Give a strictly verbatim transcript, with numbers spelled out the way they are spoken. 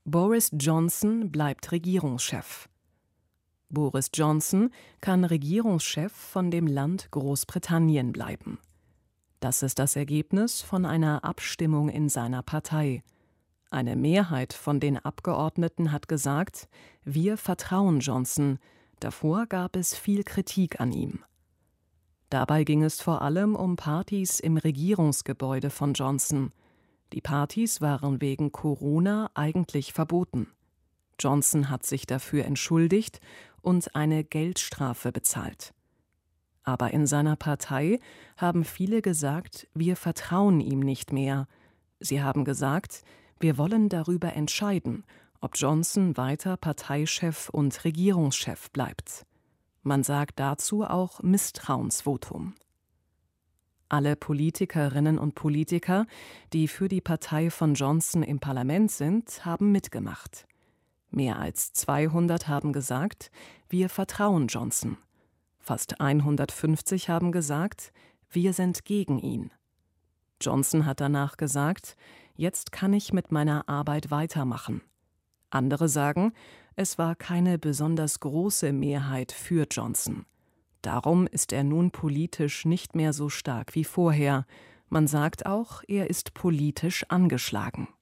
Boris Johnson bleibt Regierungschef. Boris Johnson kann Regierungschef von dem Land Großbritannien bleiben. Das ist das Ergebnis von einer Abstimmung in seiner Partei. Eine Mehrheit von den Abgeordneten hat gesagt, wir vertrauen Johnson. Davor gab es viel Kritik an ihm. Dabei ging es vor allem um Partys im Regierungsgebäude von Johnson. Die Partys waren wegen Corona eigentlich verboten. Johnson hat sich dafür entschuldigt und eine Geldstrafe bezahlt. Aber in seiner Partei haben viele gesagt, wir vertrauen ihm nicht mehr. Sie haben gesagt, wir wollen darüber entscheiden, ob Johnson weiter Parteichef und Regierungschef bleibt. Man sagt dazu auch Misstrauensvotum. Alle Politikerinnen und Politiker, die für die Partei von Johnson im Parlament sind, haben mitgemacht. Mehr als zweihundert haben gesagt, wir vertrauen Johnson. Fast hundertfünfzig haben gesagt, wir sind gegen ihn. Johnson hat danach gesagt, jetzt kann ich mit meiner Arbeit weitermachen. Andere sagen, es war keine besonders große Mehrheit für Johnson. Darum ist er nun politisch nicht mehr so stark wie vorher. Man sagt auch, er ist politisch angeschlagen.